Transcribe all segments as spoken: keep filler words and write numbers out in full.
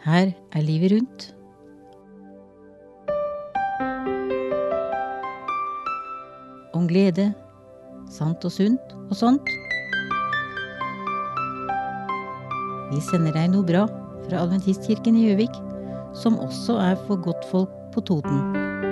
Her er livet rundt. Om glede, sant og sunt og sånt. Vi sender deg noe bra fra Adventistkirken i Gjøvik, som også er for godtfolk på Toten.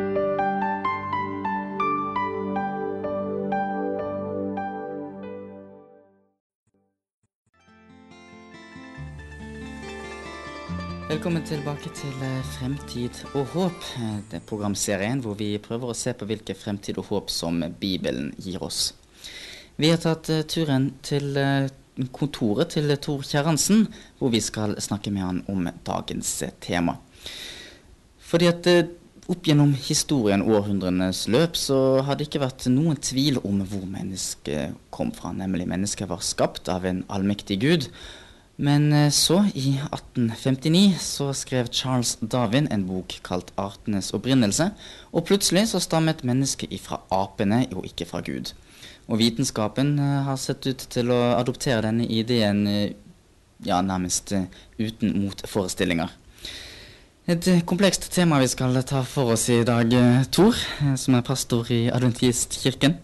Velkommen tilbake til Fremtid og håp, det er programserien hvor vi prøver å se på hvilke fremtid og håp som Bibelen gir oss. Vi har tatt turen til kontoret til Tor Kjerransen, hvor vi skal snakke med han om dagens tema. Fordi at opp gjennom historien århundrenes løp så har det ikke vært noen tvil om hvor mennesket kom fra, nemlig mennesket var skapt av en allmektig Gud. Men så, i atten femtini, så skrev Charles Darwin en bok kalt Artenes opprinnelse, og plutselig så stammet mennesket ifra apene og ikke fra Gud. Og vitenskapen har sett ut til å adoptere denne ideen, ja, nærmest uten motforestillinger. Et komplekst tema vi skal ta for oss i dag, Tor, som er pastor i Adventistkirken.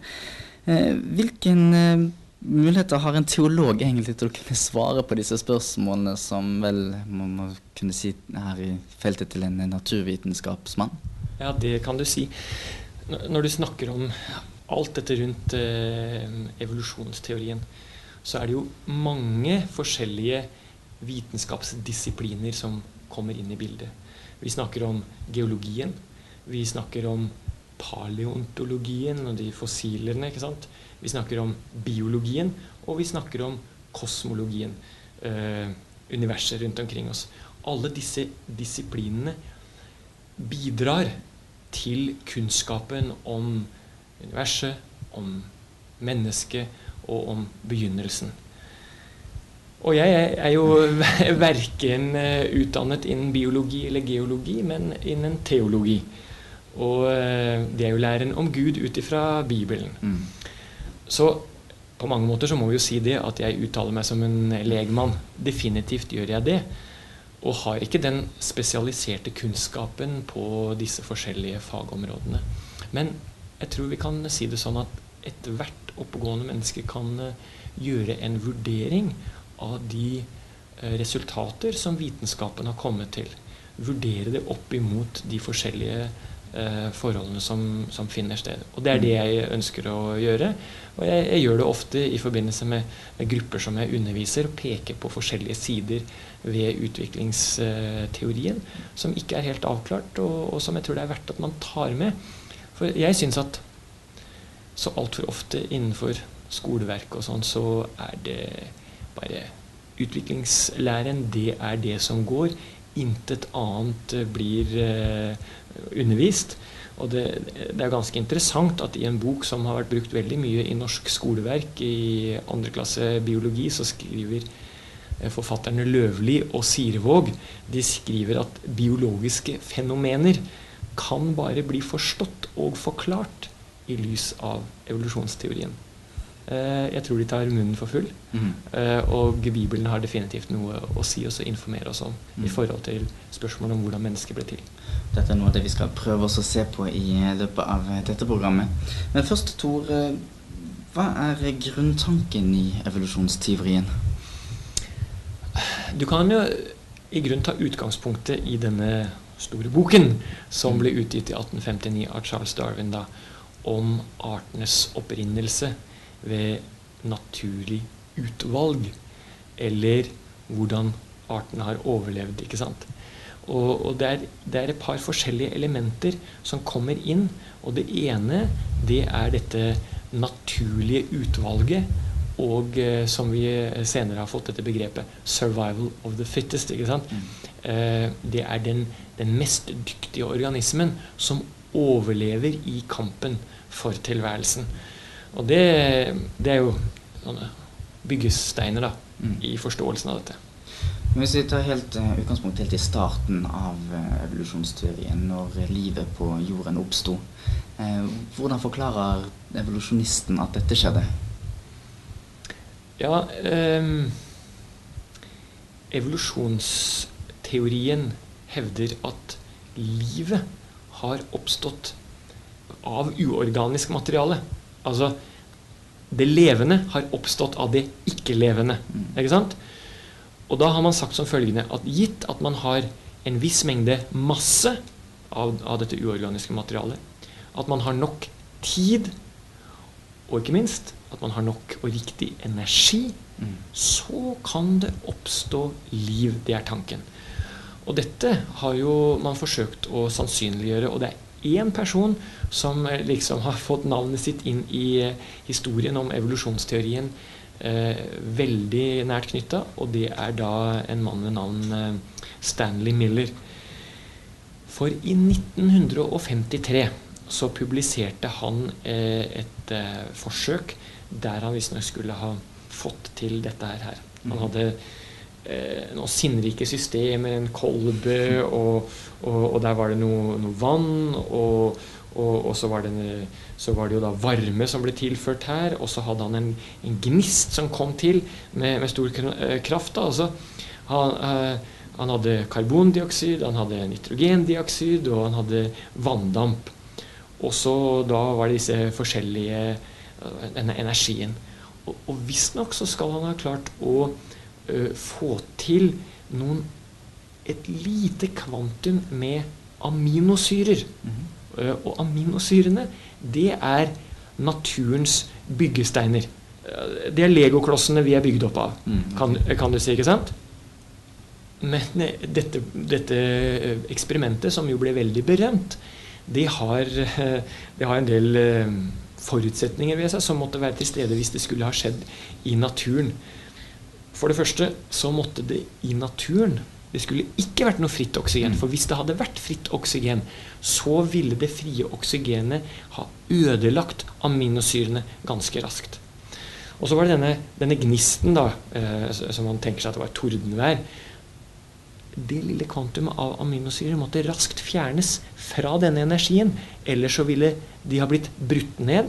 Hvilken muligheter har en teolog egentlig til å kunne svare på disse spørsmålene som vel man må kunne si er i feltet til en naturvitenskapsmann? Ja, det kan du si. Når du snakker om alt dette rundt eh, evolusjonsteorien, så er det jo mange forskjellige vitenskapsdisipliner som kommer inn i bildet. Vi snakker om geologien, vi snakker om paleontologien og de fossilene, ikke sant? Vi snakker om biologien, og vi snakker om kosmologien, eh, universet rundt omkring oss. Alle disse disiplinene bidrar til kunnskapen om universet, om mennesket og om begynnelsen. Og jeg er jo hverken utdannet innen biologi eller geologi, men innen teologi. Og det er jo læren om Gud ut ifra Bibelen. Mm. Så på mange måter så må vi jo si det at jeg uttaler meg som en legmann. Definitivt gjør jeg det. Og har ikke den spesialiserte kunnskapen på disse forskjellige fagområdene. Men jeg tror vi kan si det sånn at et hvert oppegående menneske kan gjøre en vurdering av de resultater som vitenskapen har kommet til. Vurdere det opp imot de forskjellige eh, forholdene som, som finner sted. Og det er det jeg ønsker å gjøre. Og jeg, jeg gjør det ofte i forbindelse med, med grupper som jeg underviser, og peker på forskjellige sider ved utviklingsteorien som ikke er helt avklart, og, og som jeg tror det er verdt at man tar med. For jeg synes at så alt for ofte innenfor skoleverk og sånn, så er det bare utviklingslæren, det er det som går. Intet annet blir eh, undervist. Og det, det er ganske interessant at i en bok som har vært brukt veldig mye i norsk skoleverk, i andre klasse biologi, så skriver eh, forfatterne Løvli og Sirevåg, de skriver at biologiske fenomener kan bare bli forstått og forklart i lys av evolusjonsteorien. Uh, jeg tror de tar munnen for full, mm. uh, og Bibelen har definitivt noe å si oss og informere oss om mm. i forhold til spørsmålet om hvordan mennesket ble til. Dette er noe av det vi skal prøve oss å se på i løpet av dette programmet. Men først, Tor, hva er grunntanken i evolusjonsteorien? Du kan jo i grunn ta utgangspunktet i denne store boken som ble utgitt i atten femtini av Charles Darwin da, om artenes opprinnelse ved naturlig utvalg, eller hvordan arten har overlevd, ikke sant? Og, og det, er, det er et par forskjellige elementer som kommer inn, og det ene, det er dette naturlige utvalget, og eh, som vi senere har fått dette begrepet, survival of the fittest, ikke sant? Mm. Eh, det er den, den mest dyktige organismen som overlever i kampen for tilværelsen. Og det, det er jo sånne byggesteiner da, mm. i forståelsen av dette. Men hvis vi tar helt uh, utgangspunkt helt i starten av uh, evolusjonsteorien, når livet på jorden oppstod, uh, hvordan forklarer evolusjonisten at dette skjedde? Ja, um, evolusjons evolusjonsteorien hevder at livet har oppstått av uorganisk materiale. Altså, det levende har oppstått av det ikke-levende. Ikke sant? Og da har man sagt som følgende, at gitt at man har en viss mengde masse av, av dette uorganiske materialet, at man har nok tid, og ikke minst at man har nok og riktig energi, mm. så kan det oppstå liv. Det er tanken. Og dette har jo man forsøkt å sannsynliggjøre, og det er en person som liksom har fått navnet sitt inn i historien om evolusjonsteorien eh, veldig nært knyttet, og det er da en mann ved navn eh, Stanley Miller. For i nitten femtitre så publiserte han eh, et eh, forsøk der han visstnok skulle ha fått til dette her. Han hadde eh, noen sinnrike systemer, en kolbe, og, og, og der var det noe, noe vann, og, og, og så, var det, så var det jo da varme som ble tilført her, og så hadde han en, en gnist som kom til med, med stor kraft. Da. Altså, han, eh, han hadde karbondioksid, han hadde nitrogendioksid, og han hadde vanndamp. Og så da var det disse forskjellige denne energien. Og, og visstnok så skal han ha klart å uh, få til noen, et lite kvantum med aminosyrer. Mm-hmm. uh, og aminosyrene, det er naturens byggesteiner. Uh, det er legoklossene vi er bygd opp av, mm, okay. kan, kan du si, ikke sant? Men uh, dette, dette eksperimentet, som jo ble veldig berømt, det har, uh, det har en del uh, forutsetninger ved seg som måtte være til stede hvis det skulle ha skjedd i naturen. For det første så måtte det i naturen, det skulle ikke vært noe fritt oksygen, for hvis det hadde vært fritt oksygen, så ville det frie oksygenet ha ødelagt aminosyrene ganske raskt. Og så var det denne, denne gnisten da, eh, som man tenker seg at det var tordenvær. Det lille kvantumet av aminosyrer måtte raskt fjernes fra denne energien, ellers så ville de ha blitt brutt ned.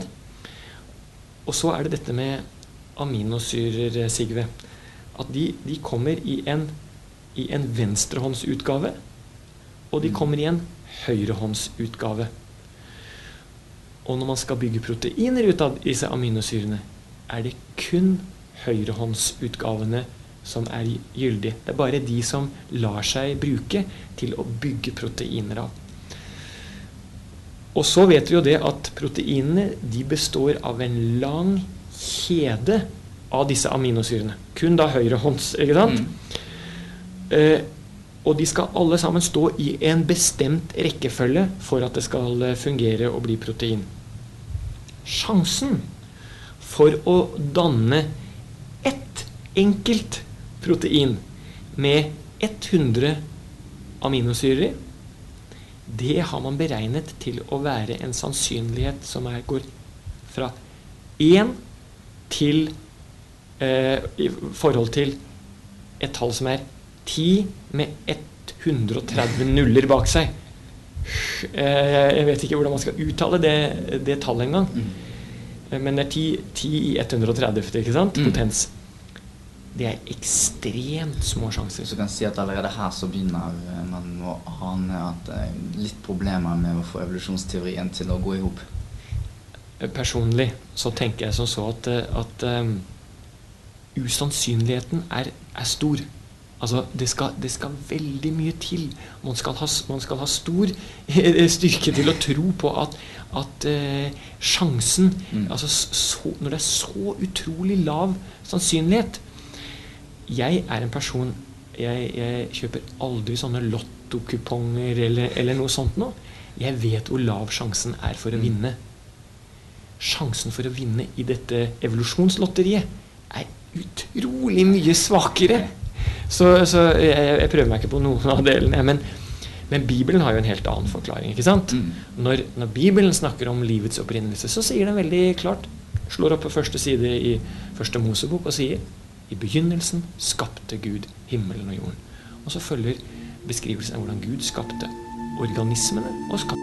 Og så er det dette med aminosyrer, Sigve, at de, de kommer i en, i en venstrehåndsutgave, og de kommer i en høyrehåndsutgave. Og når man skal bygge proteiner ut av disse aminosyrene, er det kun høyrehåndsutgavene som er gyldig. Det er bare de som lar seg bruke til å bygge proteiner av. Og så vet vi jo det at proteinene, de består av en lang kjede av disse aminosyrene. Kun da høyrehånds, ikke sant? Mm. Eh, og de skal alle sammen stå i en bestemt rekkefølge for at det skal fungere og bli protein. Sjansen for å danne ett enkelt protein med hundre aminosyrer, det har man beregnet til å være en sannsynlighet som er, går fra én til eh, i forhold til et tall som er ti med hundre og tretti nuller bak seg. Eh, jeg vet ikke hvordan man skal uttale det, det tallet engang. Mm. Men det er ti, ti i hundre og tretti, ikke sant? Mm. Potens. Det er ekstremt små sjanser. Så du kan si at allerede her så begynner man å ane at det er litt problemer med å få evolusjonsteorien til å gå i hop. Personlig så tenker jeg som så at, at um, usannsynligheten er, er stor. Altså, det skal, det skal veldig mye til. Man skal ha, man skal ha stor styrke til å tro på at, at uh, sjansen, mm. altså så, når det er så utrolig lav sannsynlighet. Jeg er en person, jeg, jeg kjøper aldri sånne lottokuponger eller, eller noe sånt nå. Jeg vet hvor lav sjansen er for å vinne. Sjansen for å vinne i dette evolusjonslotteriet er utrolig mye svakere. Så, så jeg, jeg prøver meg ikke på noen av delene, men, men Bibelen har jo en helt annen forklaring, ikke sant? Når, når Bibelen snakker om livets opprinnelse, så sier den veldig klart, slår opp på første side i første Mosebok og sier, i begynnelsen skapte Gud himmelen og jorden. Og så følger beskrivelsen av hvordan Gud skapte organismene og skapte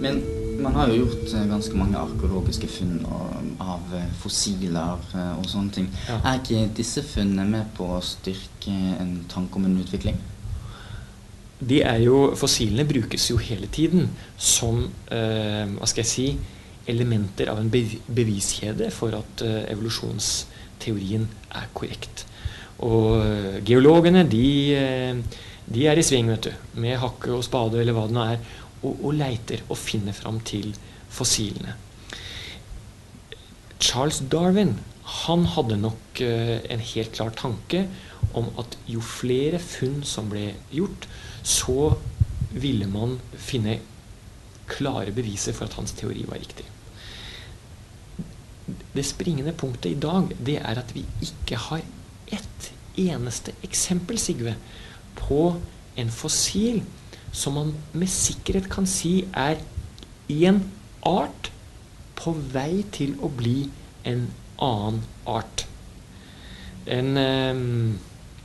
Men man har jo gjort ganske mange arkeologiske funn av fossiler og sånne ting. Ja. Er ikke disse funnene med på å styrke en tanke om en utvikling? De er jo, fossilene brukes jo hele tiden som, eh, hva skal jeg si, elementer av en beviskjede for at eh, evolusjonsteorien er korrekt. Og eh, geologene, de, eh, de er i sving, vet du, med hakke og spade eller hva det nå er, og, og leiter og finner fram til fossilene. Charles Darwin, han hadde nok uh, en helt klar tanke om at jo flere funn som ble gjort, så ville man finne klare beviser for at hans teori var riktig. Det springende punktet i dag, det er at vi ikke har ett eneste eksempel, Sigve, på en fossil som man med sikkerhet kan si er en art på vei til å bli en annen art. En, um,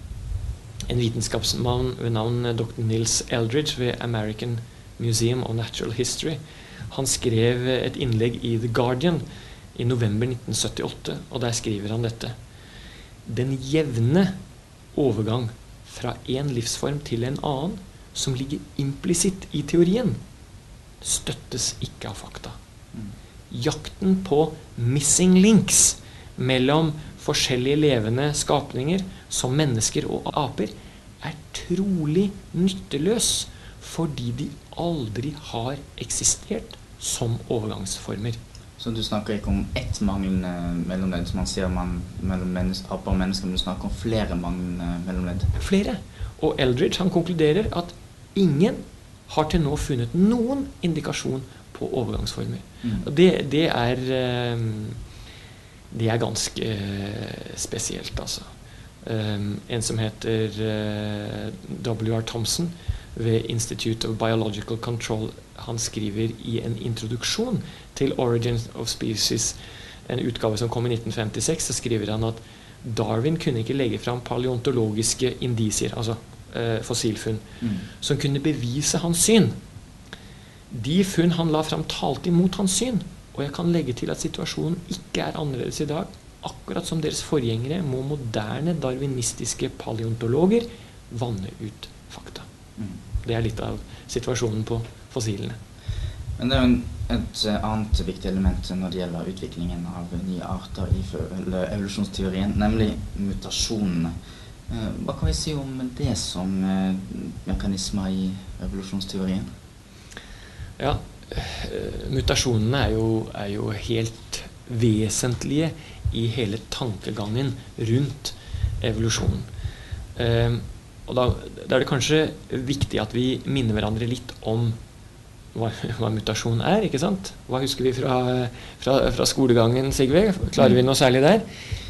en vitenskapsmann ved navn doktor Niels Eldridge ved American Museum of Natural History, han skrev et innlegg i The Guardian i november nitten syttiåtte, og der skriver han dette: Den jevne overgang fra en livsform til en annen som ligger implisitt i teorien, støttes ikke av fakta. Mm. Jakten på missing links mellom forskjellige levende skapninger som mennesker og aper er trolig nytteløs fordi de aldri har eksistert som overgangsformer. Så du snakker ikke om ett manglende mellomledd som man ser man, mellom mennesker, aper og mennesker, men du snakker om flere manglende mellomledd? Flere. Og Eldridge, han konkluderer at ingen har til nå funnet noen indikasjon på overgangsformer. Mm. Og det, det, er, det er ganske spesielt, altså. En som heter W R Thompson ved Institute of Biological Control, han skriver i en introduksjon til Origins of Species, en utgave som kom i nitten femtiseks, så skriver han at Darwin kunne ikke legge fram paleontologiske indisier, altså eh, fossilfunn, mm. som kunne bevise hans syn. De funn han la fram talte imot hans syn, og jeg kan legge til at situasjonen ikke er annerledes i dag. Akkurat som deres forgjengere må moderne darwinistiske paleontologer vanne ut fakta. Mm. Det er litt av situasjonen på fossilene. Men det er jo et annet viktig element når det gjelder utviklingen av nye arter i evolusjonsteorien, nemlig mutasjonene. Hva kan vi si om det som mekanismer i evolusjonsteorien? Ja, mutasjonene er jo, er jo helt vesentlige i hele tankegangen rundt evolusjonen. Um, og da, da er det kanskje viktig at vi minner hverandre litt om hva, hva mutasjon er, ikke sant? Hva husker vi fra, fra, fra skolegangen, Sigve? Klarer vi noe særlig der?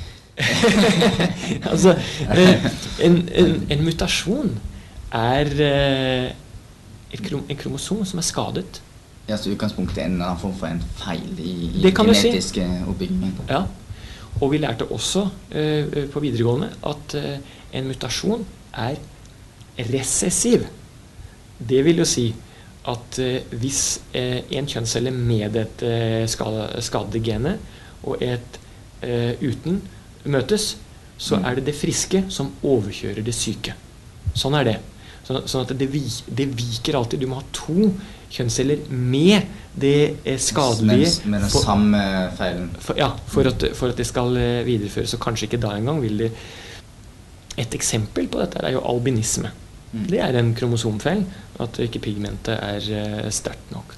altså, en, en, en mutasjon er et krom, en kromosom som er skadet. Ja, så utgangspunktet er en form for en feil i, i genetiske si. oppbyggingen. Ja, og vi lærte også uh, på videregående at uh, en mutasjon er resessiv. Det vil jo si at uh, hvis uh, en kjønnscelle med et uh, skade, skadede gene og et uh, uten møtes, så mm. er det det friske som overkjører det syke. Sånn er det. Så, sånn at det, det viker alltid. Du må ha to kjønnsceller med det skadelige med, med den for, samme feilen. For, ja, for at, for at det skal videreføres. Og kanskje ikke da engang vil det. Et eksempel på dette er jo albinisme. Mm. Det er en kromosomfeil, at ikke pigmentet er sterkt nok.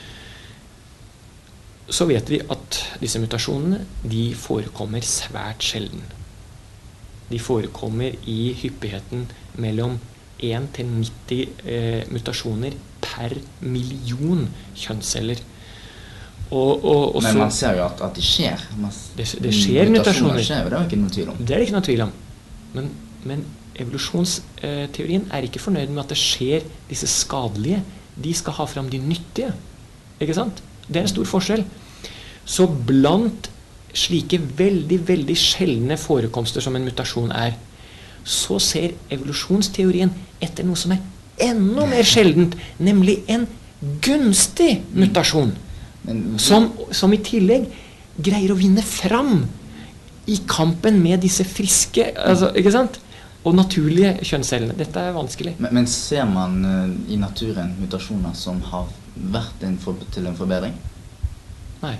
Så vet vi at disse mutasjonene, de forekommer svært sjelden. De forekommer i hyppigheten mellom en til nitti eh, mutasjoner per million kjønnsceller. Og, og, og Men så, man ser jo at, at det skjer. Man, det, det skjer mutasjoner. Skjer, det er jo ikke noe tvil om. Det er det ikke noe tvil om. Men, men evolusjonsteorien er ikke fornøyd med at det skjer disse skadelige. De skal ha frem de nyttige. Ikke sant? Det er en stor forskjell. Så blant slike veldig, veldig sjeldne forekomster som en mutasjon er, så ser evolusjonsteorien etter noe som er enda mer sjeldent, nemlig en gunstig mutasjon, Men, som, som i tillegg greier å vinne fram i kampen med disse friske, altså, ikke sant? Og naturlige kjønnscellene. Dette er vanskelig. men, men ser man uh, i naturen mutasjoner som har vært en for, til en forbedring? Nei.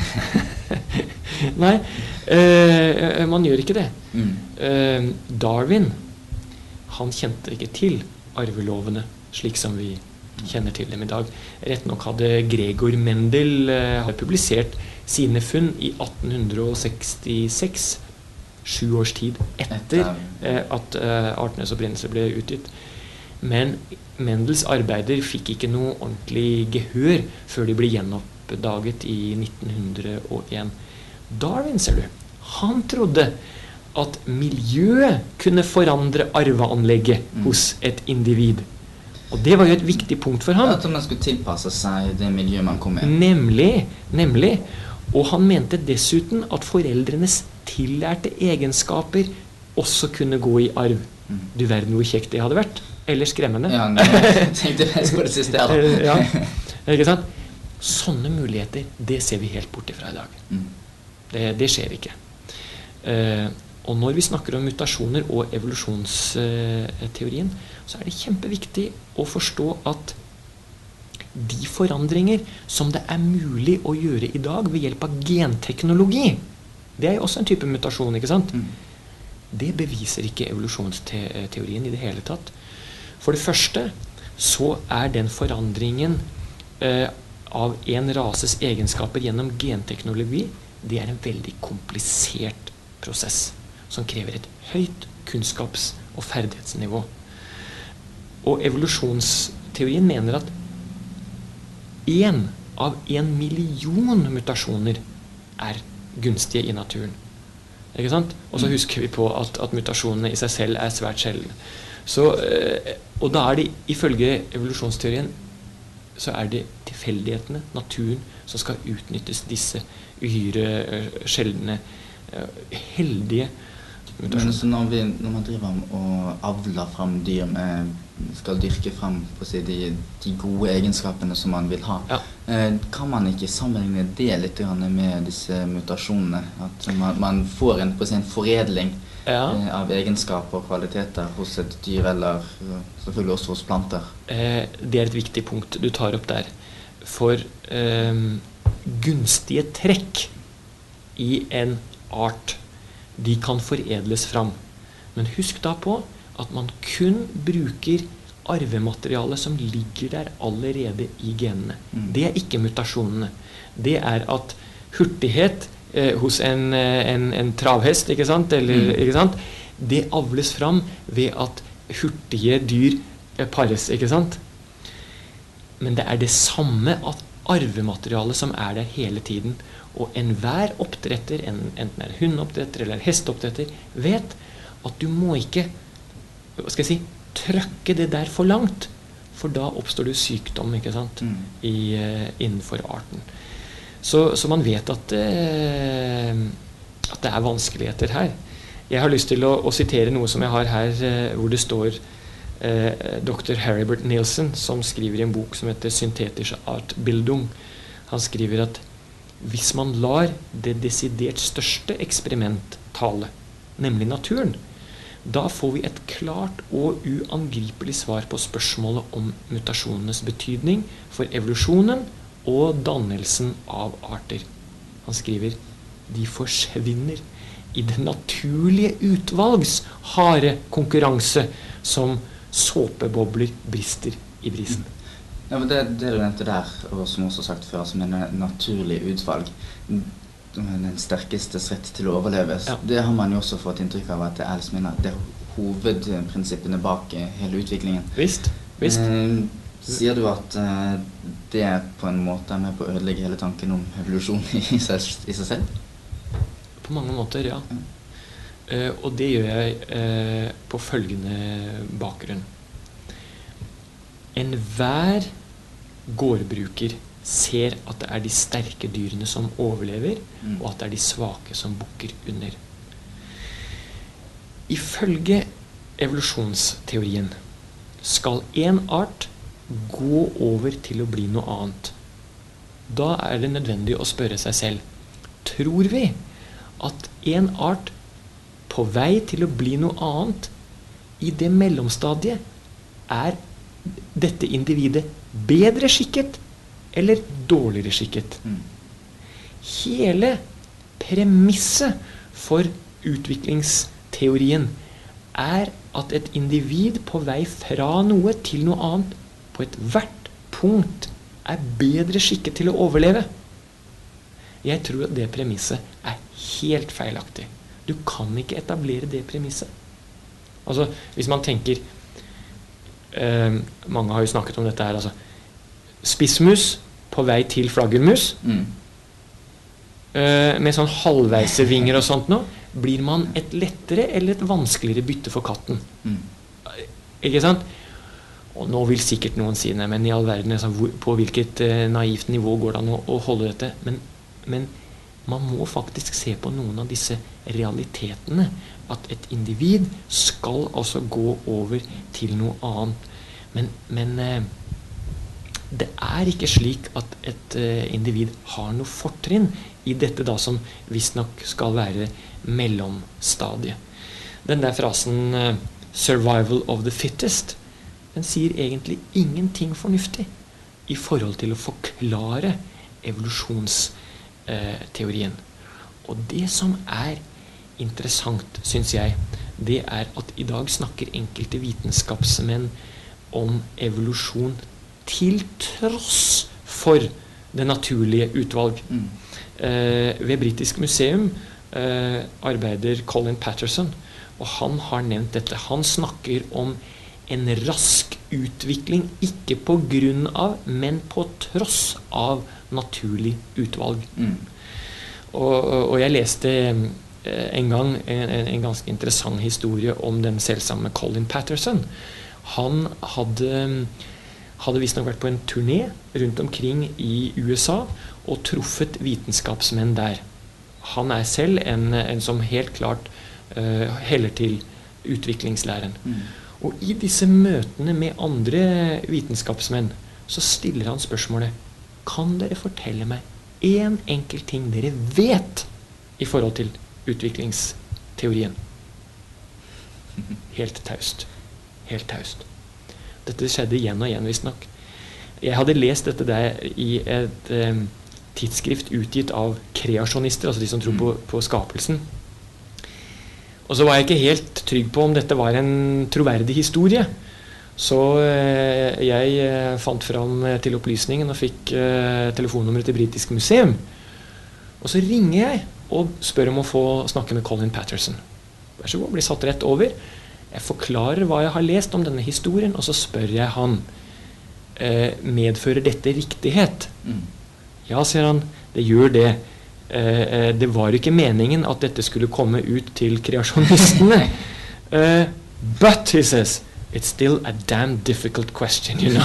Nei, eh, man gjør ikke det. Mm. Eh, Darwin, han kjente ikke til arvelovene slik som vi kjenner til dem i dag. Rett nok hadde Gregor Mendel eh, publisert sine funn i atten sekstiseks, sju års tid etter eh, at eh, artenes opprinnelse ble utgitt. Men Mendels arbeider fikk ikke noe ordentlig gehør før de ble gjenoppdaget i nitten hundre og en. Darwin, ser du, han trodde at miljøet kunne forandre arveanlegget mm. hos et individ. Og det var jo et viktig punkt for ham. At man skulle tilpasse seg det miljøet man kom i. Nemlig, nemlig. Og han mente dessuten at foreldrenes tillærte egenskaper også kunne gå i arv. Mm. Du verden hvor kjekt det hadde vært. Eller skremmende. Ja, jeg tenkte mest på det siste her da. Ja, ikke sant? Sånne muligheter, det ser vi helt bort ifra i dag. Mm. Det, det skjer ikke. Eh, og når vi snakker om mutasjoner og evolusjonsteorien, så er det kjempeviktig å forstå at de forandringer som det er mulig å gjøre i dag ved hjelp av genteknologi, det er jo også en type mutasjon, ikke sant? Mm. Det beviser ikke evolusjonsteorien i det hele tatt. For det første så er den forandringen eh, av en rases egenskaper gjennom genteknologi, det er en veldig komplisert prosess som krever et høyt kunnskaps- og ferdighetsnivå. Og evolusjonsteorien mener at en av en million mutasjoner er gunstige i naturen. Ikke sant? Og så husker vi på at, at mutasjonene i seg selv er svært sjeldne. Så, og da er det, ifølge evolusjonsteorien, så er det tilfeldighetene, naturen, som skal utnyttes disse uhyre sjeldne, heldige mutasjoner. Men så når, vi, når man driver og avler frem dyr med, skal dyrke frem på å si, de, de gode egenskapene som man vil ha, ja. eh, kan man ikke sammenligne det litt med disse mutasjonene? At man, man får en, på å si, en foredling ja. eh, av egenskaper og kvaliteter hos et dyr, eller selvfølgelig også hos planter? Eh, det er et viktig punkt du tar opp der. For eh, gunstige trekk i en art, de kan foredles fram. Men husk da på at man kun bruker arvemateriale som ligger der allerede i genene. Mm. Det er ikke mutasjonene. Det er at hurtighet eh, hos en, en, en travhest, ikke sant? Eller, mm. ikke sant? Det avles fram ved at hurtige dyr eh, pares, ikke sant? Men det er det samme at arvematerialet som er der hele tiden. Og enhver oppdretter, enten er hundeoppdretter eller hesteoppdretter, vet at du må ikke, hva skal jeg si, trøkke det der for langt, for da oppstår det sykdom, ikke sant, mm. I, uh, innenfor arten. Så, så man vet at, uh, at det er vanskeligheter her. Jeg har lyst til å, å sitere noe som jeg har her, uh, hvor det står uh, doktor Heribert Nielsen, som skriver i en bok som heter Synthetische Artbildung. Han skriver at hvis man lar det desidert største eksperiment tale, nemlig naturen, da får vi et klart og uangripelig svar på spørsmålet om mutasjonenes betydning for evolusjonen og dannelsen av arter. Han skriver, de forsvinner i det naturlige utvalgs harde konkurranse som såpebobler brister i brisen. Ja, men det, det du nevnte der, og som også sagt før, som en naturlig utvalg, den sterkestes rett til å overleve, ja. Det har man jo også fått inntrykk av at det er, liksom, det er hovedprinsippene bak hele utviklingen. Visst, visst. Eh, sier du at eh, det på en måte er med på å ødelegge hele tanken om evolusjon i seg, i seg selv? På mange måter, ja. ja. Eh, og det gjør jeg eh, på følgende bakgrunn. Enhver gårdbruker ser at det er de sterke dyrene som overlever, mm. og at det er de svake som bukker under. Ifølge evolusjonsteorien skal en art gå over til å bli noe annet. Da er det nødvendig å spørre seg selv, tror vi at en art på vei til å bli noe annet i det mellomstadiet er dette individet bedre skikket eller dårligere skikket? Mm. Hele premisset for utviklingsteorien er at et individ på vei fra noe til noe annet på et hvert punkt er bedre skikket til å overleve. Jeg tror at det premisset er helt feilaktig. Du kan ikke etablere det premisset. Altså, hvis man tenker eh, mange har jo snakket om dette her, altså spissmus på vei til flaggermus mm. eh, med sånn halvveisevinger og sånt nå, blir man et lettere eller et vanskeligere bytte for katten. Mm. Ikke sant? Og nå vil sikkert noen si, nei, men i all verden, altså, hvor, på hvilket eh, naivt nivå går det an å, å holde dette? Men, men man må faktisk se på noen av disse realitetene, at et individ skal altså gå over til noe annet. Men, men eh, det er ikke slik at et eh, individ har noe fortrinn i dette da som visstnok skal være mellomstadiet. Den der frasen eh, «survival of the fittest», den sier egentlig ingenting fornuftig i forhold til å forklare evolusjonsteorien. Og det som er interessant, synes jeg, det er at i dag snakker enkelte vitenskapsmenn om evolusjon til tross for det naturlige utvalg. Mm. Eh, ved Britisk Museum eh, arbeider Colin Patterson, og han har nevnt dette. Han snakker om en rask utvikling, ikke på grunn av, men på tross av naturlig utvalg. Mm. Og, og jeg leste en gang en, en ganske interessant historie om den selvsamme Colin Patterson. Han hadde, hadde visstnok vært på en turné rundt omkring i U S A og truffet vitenskapsmenn der. Han er selv en, en som helt klart uh, heller til utviklingslæren. Mm. Og i disse møtene med andre vitenskapsmenn så stiller han spørsmålet: kan dere fortelle meg en enkelt ting dere vet i forhold til utviklingsteorien? Helt taust. Helt taust. Dette skjedde igjen og igjen, visstnok. Jeg hadde lest dette der i et um, tidsskrift utgitt av kreasjonister, altså de som tror på, på skapelsen. Og så var jeg ikke helt trygg på om dette var en troverdig historie. Så eh, jeg eh, fant fram eh, til opplysningen og fikk eh, telefonnummeret til Britisk Museum. Og så ringer jeg og spør om å få snakke med Colin Patterson. Vær så god, blir satt rett over. Jeg forklarer hva jeg har lest om denne historien, og så spør jeg han, eh, medfører dette riktighet? Mm. Ja, sier han, det gjør det. Uh, det var ikke meningen at dette skulle komme ut til kreasjonistene. Uh, but, he says, it's still a damn difficult question, you know.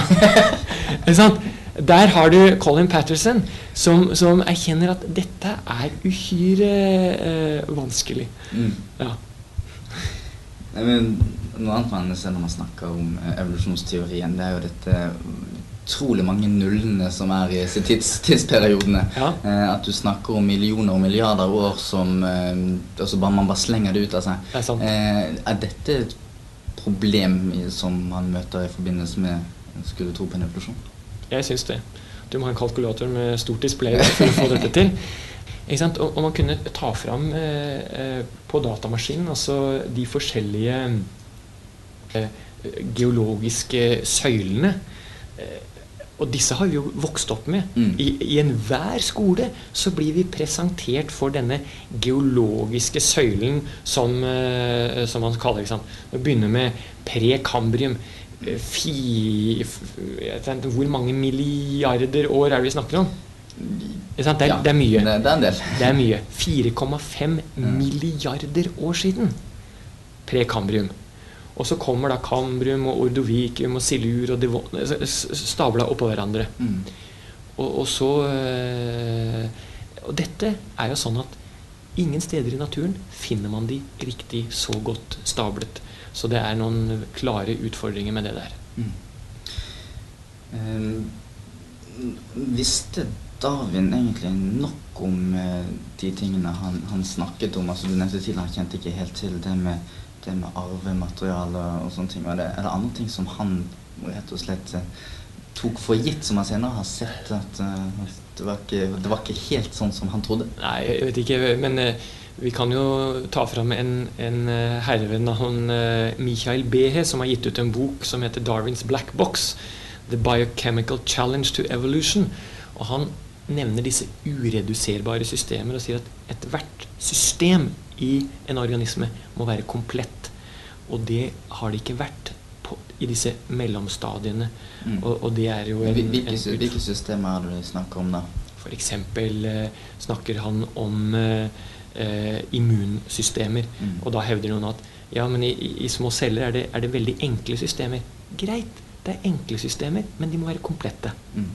Der har du Colin Patterson, som, som erkjenner at dette er uhyre uh, vanskelig. Mm. Ja. Men, noe annet man ser når man snakker om evolusjonsteorien, det er jo dette utrolig mange nullene som er i disse tids, tidsperiodene. Ja. Eh, at du snakker om millioner og milliarder år som eh, altså bare, man bare slenger det ut av seg. Det er sant. Eh, er dette et problem som man møter i forbindelse med skulle tro på en evolusjon? Jeg synes det. Du må ha en kalkulator med stort display for å få dette til. Ikke sant? Og, og man kunne ta fram eh, på datamaskinen altså de forskjellige eh, geologiske søylene. Eh, og disse har vi jo vokst opp med. Mm. I, I enhver skole så blir vi presentert for denne geologiske søylen som, uh, som man kaller, ikke sant? Det begynner med prekambrium. Uh, fi, f, vet, hvor mange milliarder år er det vi snakker om? Det er, ja, det er mye. Det, det er en del. Det er mye. fire komma fem milliarder år siden. Prekambrium. Og så kommer da Kambrium og Ordovikium og Silur og Devon, stabla oppå hverandre. Mm. Og, og så øh, og dette er jo sånn at ingen steder i naturen finner man de riktig så godt stablet. Så det er noen klare utfordringer med det der. Mm. Um, visste Darwin egentlig nok om uh, de tingene han, han snakket om? Altså, du nevnte tidligere, han kjente ikke helt til det med, det med arvemateriale og sånne ting. Er det, er det andre ting som han rett og slett uh, tok for gitt, som han senere har sett at uh, det, var ikke, det var ikke helt sånn som han trodde? Nei, jeg vet ikke, men uh, vi kan jo ta fram en, en uh, herre ved navn uh, Michael Behe, som har gitt ut en bok som heter Darwin's Black Box, The Biochemical Challenge to Evolution. Og han nevner disse ureduserbare systemer og sier at et hvert system i en organisme må være komplett. Og det har det ikke vært på, i disse mellomstadiene. Mm. Og, og det er jo en, hvilke, en hvilke systemer er det du snakker om da? For eksempel eh, snakker han om eh, eh, immunsystemer. Mm. Og da hevder noen at ja, men i, i små celler er det, er det veldig enkle systemer. Greit, det er enkle systemer, men de må være komplette. Mm.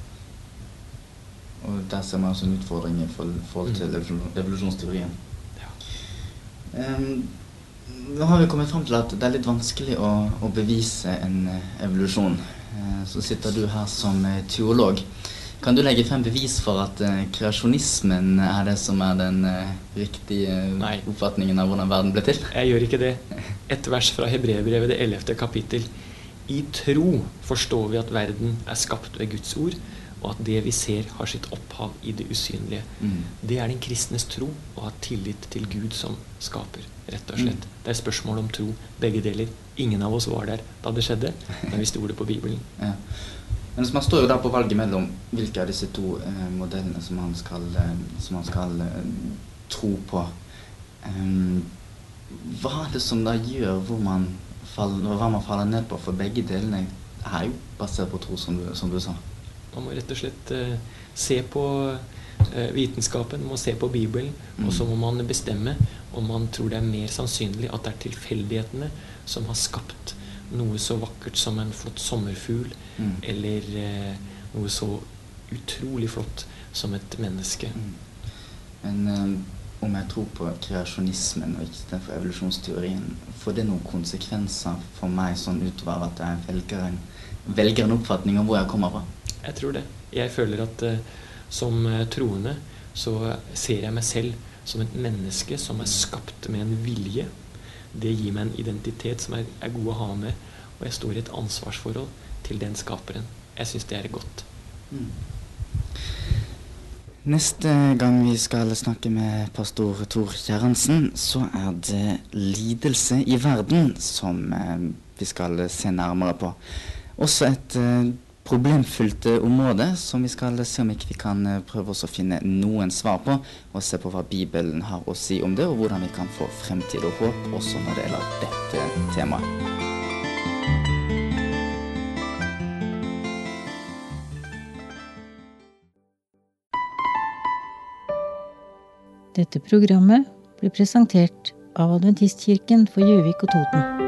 Og der ser man også en utfordring i forhold til mm. evolusjonsteorien. Ja. Um, nå har vi kommet frem til at det er litt vanskelig å, å bevise en evolusjon. Uh, så sitter du her som teolog. Kan du legge frem bevis for at uh, kreasjonismen er det som er den uh, riktige uh, oppfatningen av hvordan verden ble til? Jeg gjør ikke det. Et vers fra Hebreerbrevet, det ellevte kapittel. I tro forstår vi at verden er skapt ved Guds ord, og at det vi ser har sitt opphav i det usynlige. Mm. Det er den kristnes tro, å ha tillit til Gud som skaper, rett og slett. Mm. Det er spørsmål om tro, begge deler. Ingen av oss var der da det skjedde, men vi stoler på Bibelen. Ja. Men man står jo der på valget mellom hvilke av disse to eh, modellene som man skal, eh, som man skal eh, tro på. Um, hva er det som da gjør hvor man faller, hva man faller ned på? For begge delene er jo basert på tro, som du, som du sa. Man må rett og slett uh, se på uh, vitenskapen, man må se på Bibelen, mm. og så må man bestemme om man tror det er mer sannsynlig at det er tilfeldighetene som har skapt noe så vakkert som en flott sommerfugl, mm. eller uh, noe så utrolig flott som et menneske. Mm. Men um, om jeg tror på kreasjonismen og ikke for evolusjonsteorien, får det noen konsekvenser for meg sånn utover at jeg velger en, velger en oppfatning av hvor jeg kommer fra? Jeg tror det. Jeg føler at uh, som uh, troende så ser jeg meg selv som et menneske som er skapt med en vilje. Det gir meg en identitet som er, er god å ha med, og jeg står i et ansvarsforhold til den skaperen. Jeg synes det er godt. Mm. Neste gang vi skal snakke med pastor Tor Kjerransen, så er det lidelse i verden som eh, vi skal se nærmere på. Også et eh, problemfylt område som vi skal se om ikke vi kan prøve oss å finne noen svar på, og se på hva Bibelen har å si om det, og hvordan vi kan få fremtid og håp også når det gjelder dette temaet. Dette programmet blir presentert av Adventistkirken for Gjøvik og Toten.